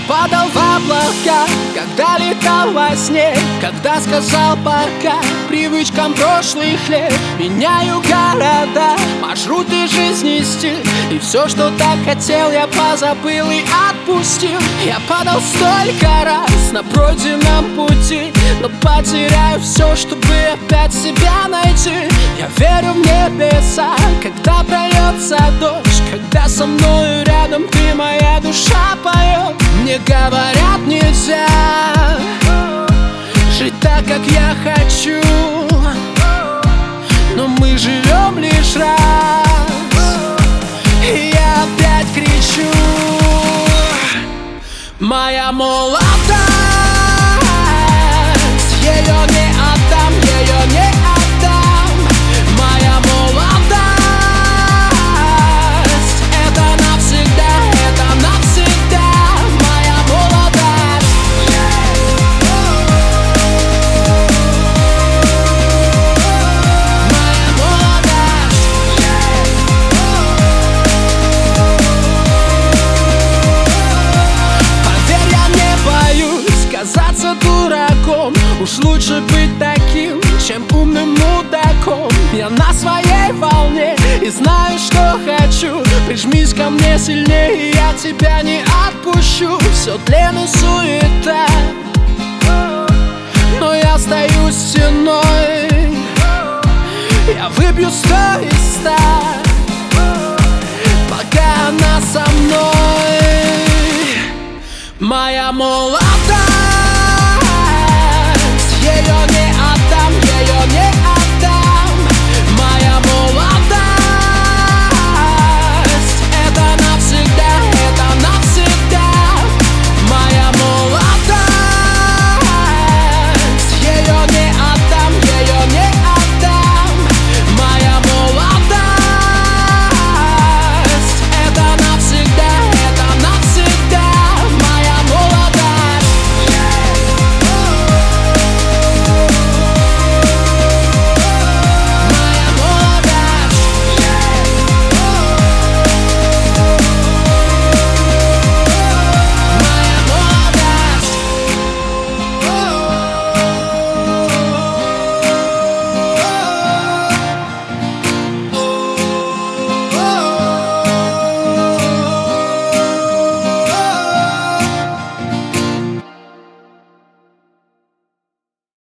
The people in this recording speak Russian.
падал в облака, когда летал во сне, когда сказал пока привычкам прошлых лет. Меняю города, маршруты жизни, стиль, и все, что так хотел, я позабыл и отпустил. Я падал столько раз на пройденном пути, но потеряю все, чтобы опять себя найти. Я верю в небеса, когда прольется дождь, когда со мною рядом ты, моя душа поет. Мне говорят, нельзя жить так, как я хочу, но мы живем лишь раз, и я опять кричу: моя молодость, ее не отдам, ее не отдам. Моя молодость, это навсегда, это навсегда. Моя молодость, моя молодость. Поверь, я не боюсь казаться дураком. Уж лучше быть таким, чем умным мудаком. Я на своей волне и знаю, что хочу. Прижмись ко мне сильнее, я тебя не отпущу. Все тлен и суета, но я стою стеной. Я выпью 100 из 100, пока она со мной. Моя молодость,